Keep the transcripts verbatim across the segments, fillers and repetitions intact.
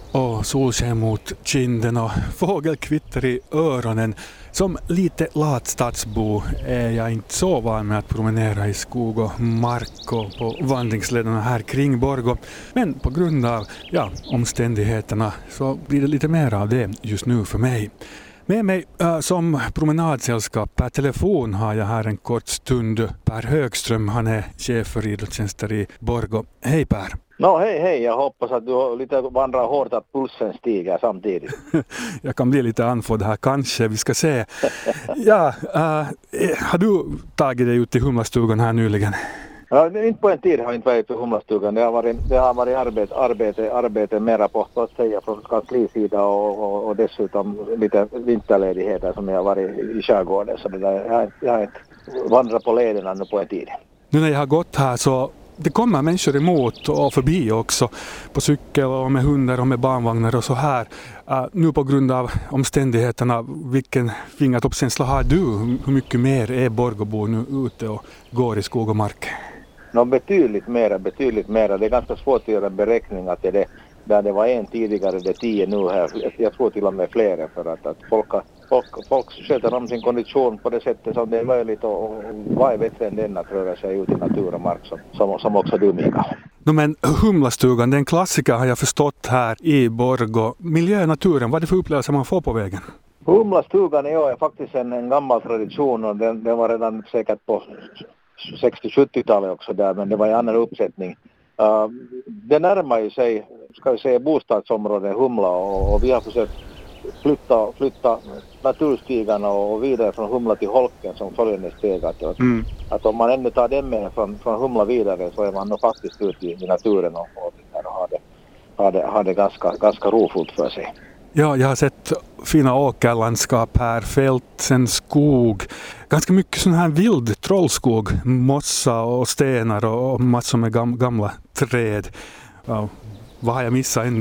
Och solsken mot kinden och fågelkvitter i öronen. Som lite latstadsbo är jag inte så van med att promenera i skog och mark och på vandringslederna här kring Borgå. Men på grund av ja, omständigheterna så blir det lite mer av det just nu för mig. Med mig äh, som promenadsällskap per telefon har jag här en kort stund Per Högström. Han är chef för idrottstjänster i Borgå. Hej Per! No hej hej, jag hoppas att du lite vandrar hårt att pulsen stiger samtidigt. Jag kan bli lite andfådd här kanske, vi ska se. Ja, äh, har du tagit dig ut i Humlastugan här nyligen? Ja, inte på en tid har jag inte varit på Humlastugan. Det har varit, det har varit arbete, arbete, arbete mera på att säga från kanslisida och, och, och dessutom lite vinterledigheter som jag har varit i skärgården. Så det där, jag, har, jag har inte vandrat på lederna nu på en tid. Nu när jag har gått här så det kommer människor emot och förbi också på cykel och med hundar och med barnvagnar och så här. Uh, nu på grund av omständigheterna, vilken fingertoppskänsla har du? Hur mycket mer är Borgåbor nu ute och går i skog och mark? No, betydligt mera, betydligt mera. Det är ganska svårt att göra beräkning att det är det, där det var en tidigare, det är tio nu här. Jag tror till och med flera för att, att folk, folk, folk sköter om sin kondition på det sättet som det är möjligt och, och vad är bättre än den att röra sig ut i natur och mark som, som, som också du, Mikael. No, men Humlastugan, det är en klassiker har jag förstått här i Borgå. Miljö och naturen, vad är det för upplevelser man får på vägen? Humlastugan är faktiskt en, en gammal tradition och den, den var redan säkert på sextio-sjuttiotalet också där, men det var en annan uppsättning. Uh, det närmar ju sig, ska vi säga, bostadsområden Humla och, och vi har försökt flytta, flytta naturstigarna och vidare från Humla till Holken som följande steg. Att, mm. att om man ännu tar den med från, från Humla vidare så är man nog faktiskt ute i, i naturen och, och, och har det, har det, har det ganska, ganska rofullt för sig. Ja, jag har sett fina åkerlandskap här, fält, sen skog. Ganska mycket sån här vild trollskog, mossa och stenar och massor med gam- gamla träd. Ja, vad har jag missat ännu?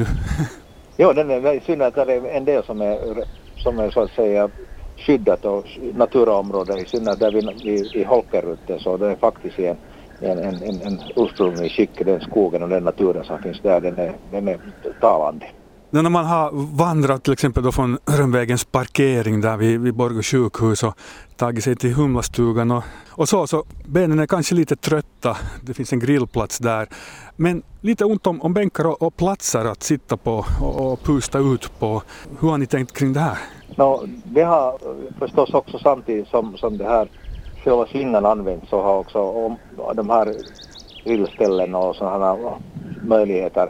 Ja, den är synd att det är en del som är, som är så att säga skyddat och naturområden i synnerhet där vi i, i Holkerrutten så det är faktiskt en, en, en, en ursprunglig skick, den skogen och den naturen som finns där, den är, den är talande. När man har vandrat till exempel då från Rönnvägens parkering där vid, vid Borgå sjukhus och tagit sig till Humlastugan och, och så, så benen är kanske lite trötta, det finns en grillplats där, men lite ont om, om bänkar och, och platser att sitta på och, och pusta ut på. Hur har ni tänkt kring det här? No, det har förstås också samtidigt som, som det här själva slingan används så har också om, de här grillställen och sådana möjligheter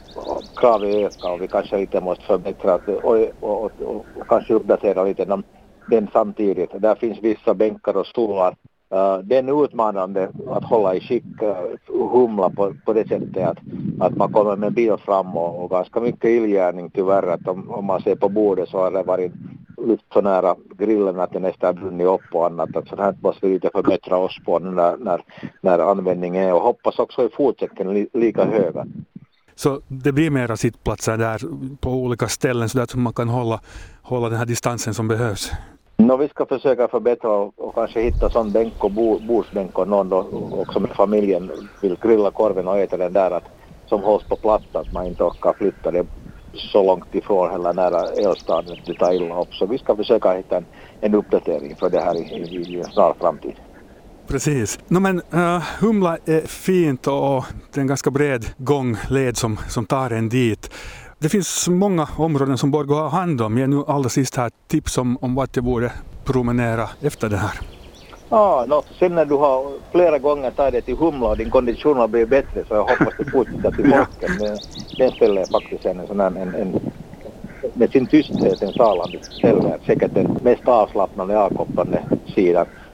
kravet ökar och vi kanske lite måste förbättra och, och, och, och, och kanske uppdatera lite den, den samtidigt. Där finns vissa bänkar och stolar. Uh, det är utmanande att hålla i skick uh, Humla på, på det sättet att, att man kommer med bil fram och, och ganska mycket illgärning tyvärr. Att om, om man ser på bordet så har det varit lite så nära grillen att det nästan brunnit upp och annat. Att så här måste vi lite förbättra oss på när, när, när användningen är och hoppas också i fortsättningen li, lika höga. Så det blir mera sittplatser där på olika ställen så att man kan hålla, hålla den här distansen som behövs. No, vi ska försöka förbättra och, och kanske hitta sån bänk och bo, bordsbänk och någon då också med familjen vill grilla korven och äta den där att, som hålls på plats att man inte orkar flytta det så långt ifrån eller nära elstaden att det tar illa upp. Så vi ska försöka hitta en, en uppdatering för det här i, i, i en snar framtid. Precis. No, men uh, Humla är fint och det är en ganska bred gångled som, som tar en dit. Det finns många områden som Borgå har hand om. Jag nu allra sist här tips om, om vart jag borde promenera efter det här. Ja, no, sen när du har flera gånger tagit det till Humla och din kondition har blivit bättre så jag hoppas du fortsätter till Holken. Men den ställer är faktiskt en sån här, en, en, med sin tysthet en salande ställe. Säkert den mest avslappnande avkopplande sidan.